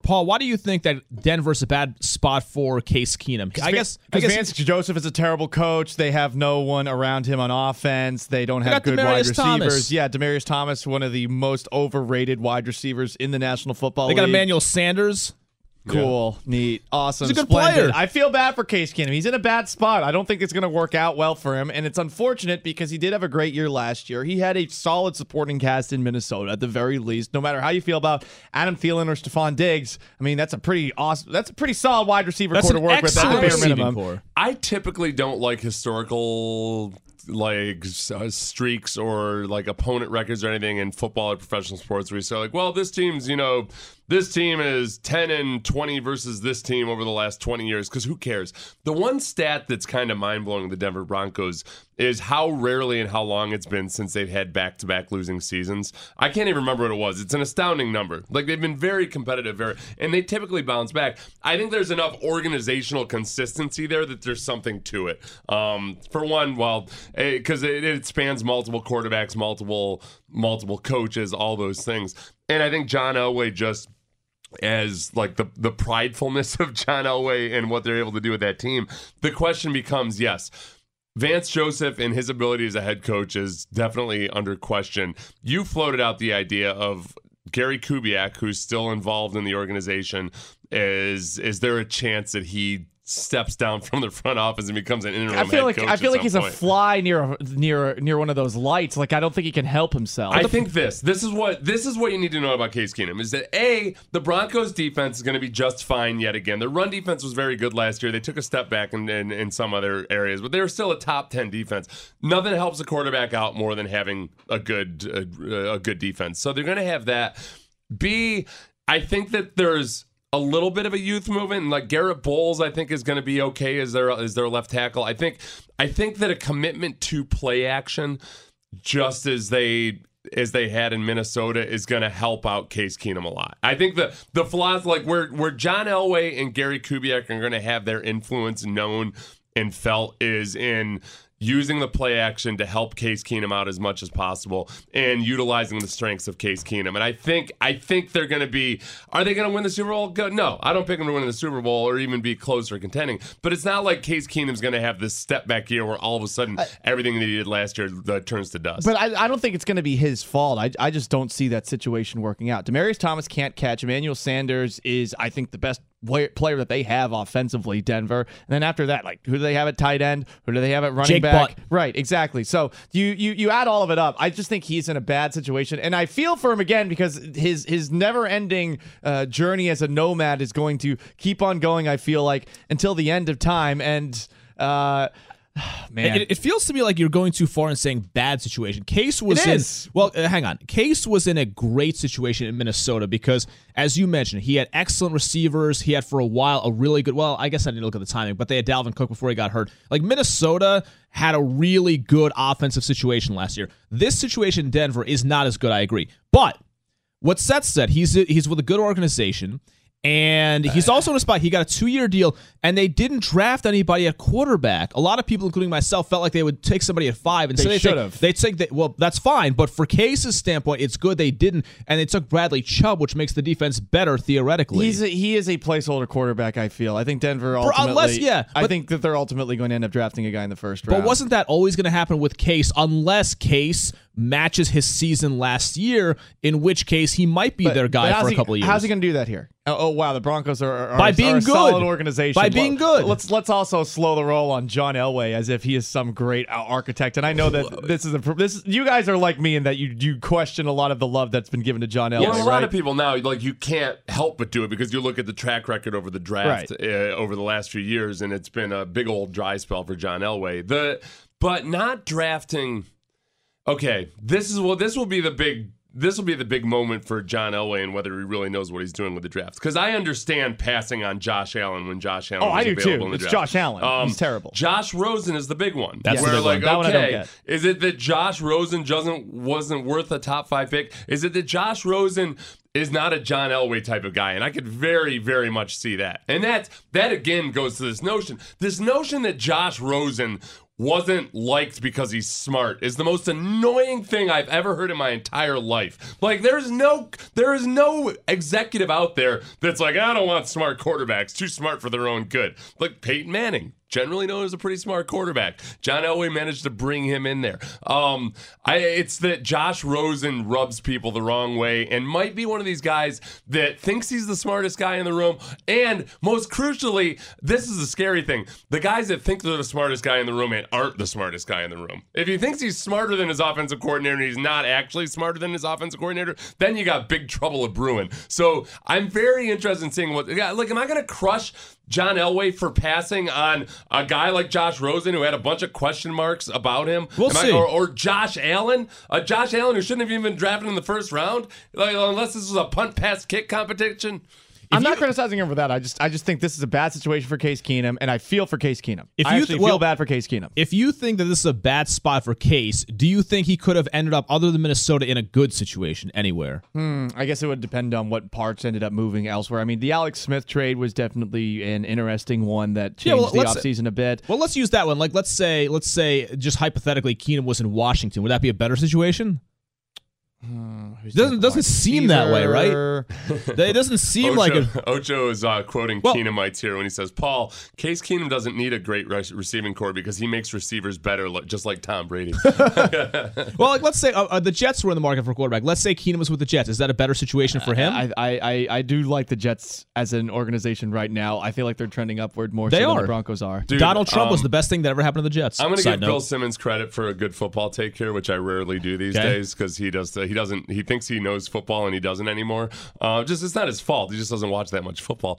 Paul, why do you think that Denver's a bad spot for Case Keenum? I guess Vance Joseph is a terrible coach. They have no one around him on offense. They don't have good wide receivers. Thomas. Yeah, Demaryius Thomas, one of the most overrated wide receivers in the National Football League. They got Emmanuel Sanders. Cool, neat, awesome, He's a good splendid. player. I feel bad for Case Keenum. He's in a bad spot. I don't think it's going to work out well for him, and it's unfortunate because he did have a great year last year. He had a solid supporting cast in Minnesota at the very least. No matter how you feel about Adam Thielen or Stephon Diggs, I mean that's a pretty awesome. That's a pretty solid wide receiver core to work with at the bare minimum. Core. I typically don't like historical streaks or like opponent records or anything in football or professional sports where you say like, well, this team is 10-20 versus this team over the last 20 years, because who cares? The one stat that's kind of mind-blowing with the Denver Broncos is how rarely and how long it's been since they've had back-to-back losing seasons. I can't even remember what it was. It's an astounding number. Like, they've been very competitive, and they typically bounce back. I think there's enough organizational consistency there that there's something to it. For one, because it spans multiple quarterbacks, multiple coaches, all those things. And I think John Elway just, as like the pridefulness of John Elway and what they're able to do with that team, the question becomes, yes, Vance Joseph and his ability as a head coach is definitely under question. You floated out the idea of Gary Kubiak, who's still involved in the organization. Is there a chance that he steps down from the front office and becomes an interim head coach? I feel like he's point? a fly near one of those lights. Like, I don't think he can help himself. I think this is what you need to know about Case Keenum is that the Broncos defense is going to be just fine yet again. Their run defense was very good last year. They took a step back in some other areas, but they're still a top 10 defense. Nothing helps a quarterback out more than having a good defense. So they're going to have that. I think that there's a little bit of a youth movement, and like Garrett Bowles, I think is going to be okay as their left tackle. I think that a commitment to play action, just as they had in Minnesota, is going to help out Case Keenum a lot. I think the flaws, like where John Elway and Gary Kubiak are going to have their influence known and felt, is in using the play action to help Case Keenum out as much as possible and utilizing the strengths of Case Keenum. And I think they're going to be, are they going to win the Super Bowl? No, I don't pick them to win the Super Bowl or even be close or contending. But it's not like Case Keenum's going to have this step back year where all of a sudden everything that he did last year turns to dust. But I don't think it's going to be his fault. I just don't see that situation working out. Demaryius Thomas can't catch. Emmanuel Sanders is, I think, the best player that they have offensively, Denver. And then after that, like, who do they have at tight end? Who do they have at running back? Right, exactly. So you add all of it up. I just think he's in a bad situation. And I feel for him again because his never-ending journey as a nomad is going to keep on going, I feel like, until the end of time. And man, it feels to me like you're going too far in saying bad situation. Case was hang on. Case was in a great situation in Minnesota because, as you mentioned, he had excellent receivers. He had for a while a really good, well, I guess I didn't look at the timing, but they had Dalvin Cook before he got hurt. Like, Minnesota had a really good offensive situation last year. This situation in Denver is not as good, I agree. But what Seth said, he's with a good organization. And he's also in a spot, he got a 2-year deal, and they didn't draft anybody at quarterback. A lot of people, including myself, felt like they would take somebody at 5. And they should have. They'd take, well, that's fine. But for Case's standpoint, it's good they didn't. And they took Bradley Chubb, which makes the defense better theoretically. He is a placeholder quarterback, I feel. I think Denver ultimately, I think that they're ultimately going to end up drafting a guy in the first round. But wasn't that always going to happen with Case, unless Case matches his season last year, in which case he might be their guy for a couple of years. How's he going to do that here? Oh wow, the Broncos are by being a good. Solid organization. By being good. Let's also slow the roll on John Elway as if he is some great architect. And I know that this you guys are like me in that you question a lot of the love that's been given to John Elway. Yeah, a lot of people now, like, you can't help but do it because you look at the track record over the draft over the last few years, and it's been a big old dry spell for John Elway. But not drafting. Okay, this will be the big moment for John Elway and whether he really knows what he's doing with the draft. Because I understand passing on Josh Allen when Josh Allen was available in the draft. It's Josh Allen. He's terrible. Josh Rosen is the big one. That's the big one. That one I don't get. Is it that Josh Rosen wasn't worth a top 5 pick? Is it that Josh Rosen is not a John Elway type of guy? And I could very, very much see that. And that again goes to this notion that Josh Rosen wasn't liked because he's smart is the most annoying thing I've ever heard in my entire life. Like, there is no executive out there that's like, I don't want smart quarterbacks, too smart for their own good. Like Peyton Manning, generally known as a pretty smart quarterback. John Elway managed to bring him in there. It's that Josh Rosen rubs people the wrong way and might be one of these guys that thinks he's the smartest guy in the room. And most crucially, this is the scary thing. The guys that think they're the smartest guy in the room and aren't the smartest guy in the room. If he thinks he's smarter than his offensive coordinator and he's not actually smarter than his offensive coordinator, then you got big trouble at brewing. So I'm very interested in seeing am I going to crush John Elway for passing on a guy like Josh Rosen who had a bunch of question marks about him? We'll see. Or Josh Allen? Josh Allen who shouldn't have even been drafted in the first round, unless this was a punt, pass, kick competition. I'm not criticizing him for that. I just think this is a bad situation for Case Keenum, and I feel for Case Keenum. I feel bad for Case Keenum. If you think that this is a bad spot for Case, do you think he could have ended up, other than Minnesota, in a good situation anywhere? I guess it would depend on what parts ended up moving elsewhere. I mean, the Alex Smith trade was definitely an interesting one that changed the offseason a bit. Well, let's use that one. Like, let's say, just hypothetically, Keenum was in Washington. Would that be a better situation? Doesn't seem that way, right? It doesn't seem like it. Ocho is quoting Keenumites here when he says, Paul, Case Keenum doesn't need a great receiving core because he makes receivers better, just like Tom Brady. Well, like, let's say the Jets were in the market for a quarterback. Let's say Keenum was with the Jets. Is that a better situation for him? I do like the Jets as an organization right now. I feel like they're trending upward more so than the Broncos are. Dude, Donald Trump was the best thing that ever happened to the Jets. I'm going to give Bill Simmons credit for a good football take here, which I rarely do these days because he thinks he knows football and he doesn't anymore. It's not his fault. He just doesn't watch that much football.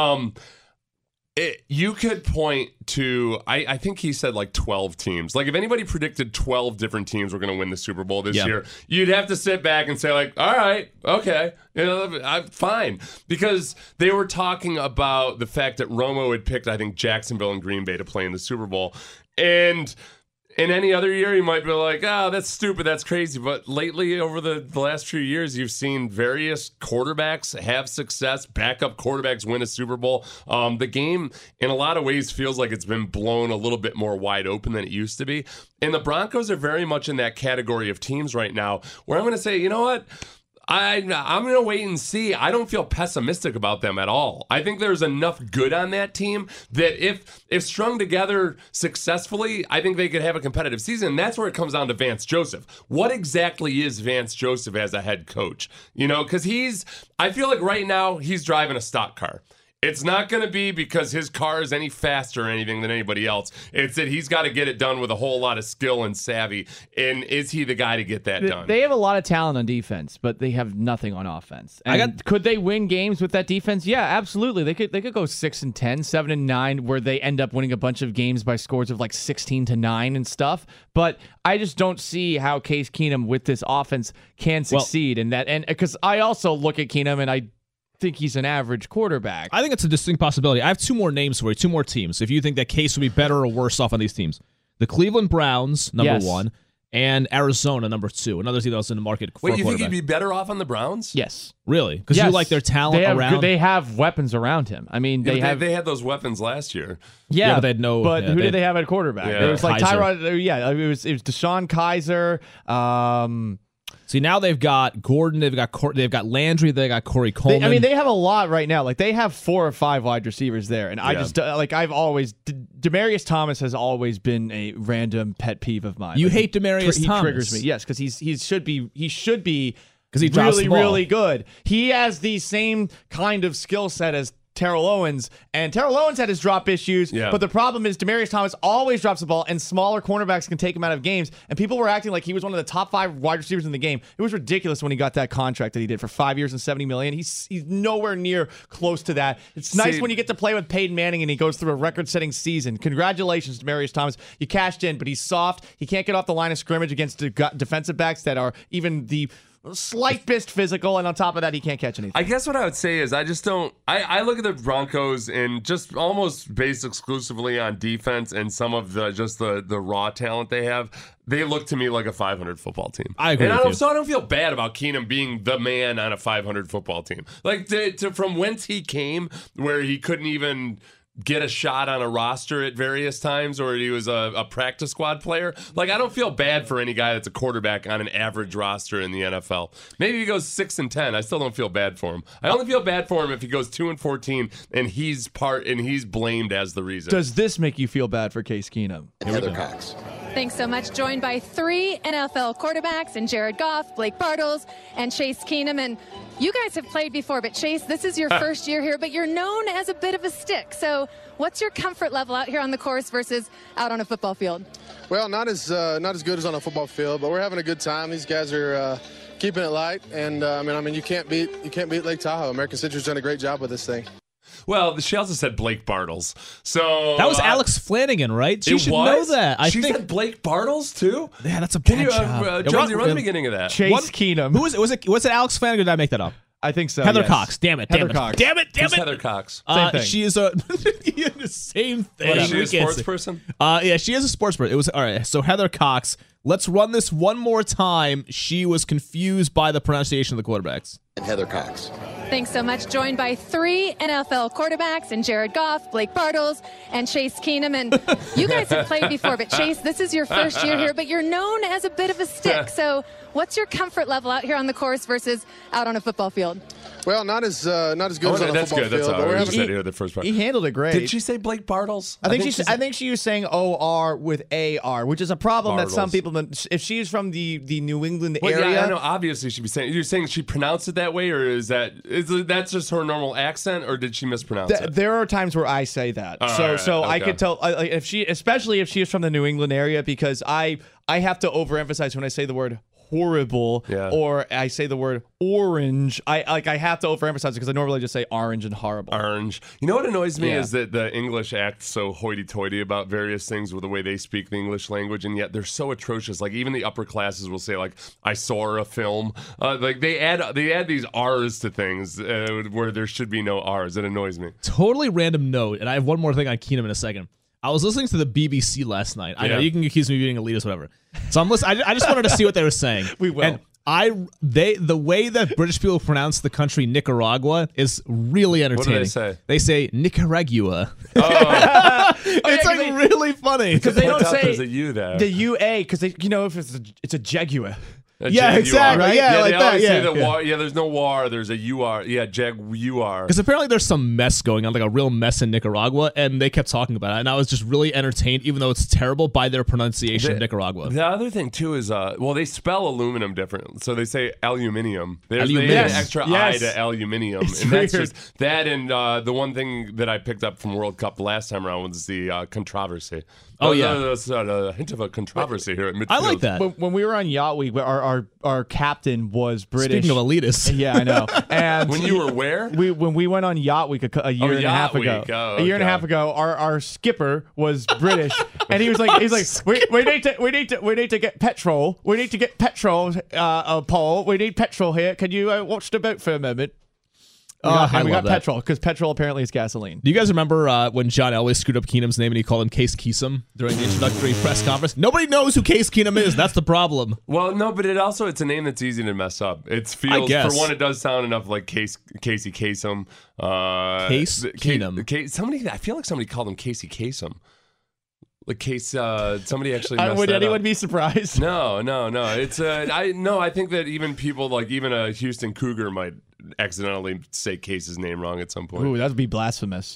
You could point to, I think he said like 12 teams. Like if anybody predicted 12 different teams were going to win the Super Bowl this year, you'd have to sit back and say like, all right, okay, I'm fine. Because they were talking about the fact that Romo had picked, I think, Jacksonville and Green Bay to play in the Super Bowl. And in any other year, you might be like, that's stupid, that's crazy. But lately, over the last few years, you've seen various quarterbacks have success, backup quarterbacks win a Super Bowl. The game, in a lot of ways, feels like it's been blown a little bit more wide open than it used to be. And the Broncos are very much in that category of teams right now where I'm going to say, you know what? I'm going to wait and see. I don't feel pessimistic about them at all. I think there's enough good on that team that if strung together successfully, I think they could have a competitive season. And that's where it comes down to Vance Joseph. What exactly is Vance Joseph as a head coach? Because I feel like right now he's driving a stock car. It's not going to be because his car is any faster or anything than anybody else. It's that he's got to get it done with a whole lot of skill and savvy. And is he the guy to get that done? They have a lot of talent on defense, but they have nothing on offense. And could they win games with that defense? Yeah, absolutely. They could go 6-10, 7-9, where they end up winning a bunch of games by scores of like 16-9 and stuff. But I just don't see how Case Keenum with this offense can succeed in that. And because I also look at Keenum and I think he's an average quarterback. I think it's a distinct possibility. I have two more names for you, two more teams. If you think that Case would be better or worse off on these teams. The Cleveland Browns, number one, and Arizona, number two. Another team that was in the market for a quarterback. Wait, you think he'd be better off on the Browns? Yes. Really? Because you like their talent around? They have weapons around him. I mean, they had those weapons last year. Yeah, but they had no. But who did they have at quarterback? Yeah. It was like Tyrod. Yeah, it was DeShone Kizer. See, now they've got Gordon, they've got Landry, they got Corey Coleman. They have a lot right now. Like they have 4 or 5 wide receivers there, and Demaryius Thomas has always been a random pet peeve of mine. You hate Demaryius Thomas? He triggers me. Yes, because he should be because he drops the ball. Really good. He has the same kind of skill set as Terrell Owens, and Terrell Owens had his drop issues, but the problem is Demaryius Thomas always drops the ball, and smaller cornerbacks can take him out of games, and people were acting like he was one of the top 5 wide receivers in the game. It was ridiculous when he got that contract that he did for 5 years and $70 million. He's nowhere near close to that. It's nice when you get to play with Peyton Manning and he goes through a record-setting season. Congratulations, Demaryius Thomas. You cashed in, but he's soft. He can't get off the line of scrimmage against defensive backs that are even the slight bit physical, and on top of that, he can't catch anything. I guess what I would say is I just don't. I look at the Broncos and just almost based exclusively on defense and some of the raw talent they have. They look to me like a 500 football team. I agree. So I don't feel bad about Keenum being the man on a 500 football team. Like from whence he came, where he couldn't even get a shot on a roster at various times, or he was a practice squad player. Like, I don't feel bad for any guy that's a quarterback on an average roster in the NFL. Maybe he goes 6-10. I still don't feel bad for him. I only feel bad for him if he goes 2-14 and he's blamed as the reason. Does this make you feel bad for Case Keenum? Heather Cox. Thanks so much. Joined by 3 NFL quarterbacks and Jared Goff, Blake Bortles, and Chase Keenum. And you guys have played before, but Chase, this is your first year here, but you're known as a bit of a stick. So what's your comfort level out here on the course versus out on a football field? Well, not as good as on a football field, but we're having a good time. These guys are keeping it light, and I mean, you can't beat Lake Tahoe. American Citrus done a great job with this thing. Well, she also said Blake Bortles. So that was Alex Flanagan, right? She should know that. She said Blake Bortles too. Yeah, that's a bad job. Jonesy, run the beginning of that. Chase Keenum. Who was it? Was it Alex Flanagan? Or did I make that up? I think so. Heather yes. Cox. Damn it. Heather Cox. Damn it. Who's Heather Cox? Same thing. She is the same thing. Is she a sports person? Yeah, she is a sports person. It was all right. So Heather Cox. Let's run this one more time. She was confused by the pronunciation of the quarterbacks. And Heather Cox. Thanks so much. Joined by 3 NFL quarterbacks and Jared Goff, Blake Bortles, and Chase Keenum. And you guys have played before, but Chase, this is your first year here, but you're known as a bit of a stick. So what's your comfort level out here on the course versus out on a football field? Well, not as good as on a football that's good. field. That's all. But we're having Here, the first part. He handled it great. Did she say Blake Bortles? I think she was saying OR with AR, which is a problem that some people. If she's from the New England area, yeah, I know. Obviously, she'd be saying. You're saying she pronounced it that way, or is that's just her normal accent, or did she mispronounce it? There are times where I say that, okay. I could tell if she, especially if she is from the New England area, because I have to overemphasize when I say the word horrible or I say the word orange. I have to overemphasize it because I normally just say orange and horrible. Orange. You know what annoys me is that the English act so hoity-toity about various things with the way they speak the English language, and yet they're so atrocious. Like even the upper classes will say like I saw a film. Like they add these R's to things where there should be no R's. It annoys me. Totally random note, and I have one more thing on Keenum in a second. I was listening to the BBC last night. I know you can accuse me of being elitist, whatever. So I'm listening. I just wanted to see what they were saying. We will. And the way that British people pronounce the country Nicaragua is really entertaining. What do they say? They say Nicaragua. Oh. It's really funny because they don't say there's a U there. The UA because if it's a Jaguar. Yeah, exactly. Right? Yeah, they like that. always say Yeah. war. Yeah, there's no war. There's a UR. Yeah, Jaguar. Because apparently there's some mess going on, like a real mess in Nicaragua, and they kept talking about it. And I was just really entertained, even though it's terrible, by their pronunciation of Nicaragua. The other thing, too, is, they spell aluminum different. So they say aluminium. They add an extra I to aluminium. It's and weird. that's just that. And the one thing that I picked up from World Cup last time around was the controversy. There's a hint of a controversy here at midfield. I like that. When we were on Yacht Week, our captain was British. Speaking of elitists. Yeah, I know. And when you were where? When we went on Yacht Week a year and a half ago. Oh, a year and a half ago, our skipper was British, and he was like, we need to get petrol. We need to get petrol, Paul. We need petrol here. Can you watch the boat for a moment? And we got petrol because petrol apparently is gasoline. Do you guys remember when John Elway screwed up Keenum's name and he called him Case Keesum during the introductory press conference? Nobody knows who Case Keenum is. That's the problem. Well, no, but it's a name that's easy to mess up. It feels, for one, it does sound enough like Casey Kasem. Case Keenum. I feel like somebody called him Casey Kasem. Like case, somebody actually messed would that anyone up. be surprised? No. It's I think that even people like even a Houston Cougar might accidentally say Case's name wrong at some point. Ooh, that would be blasphemous.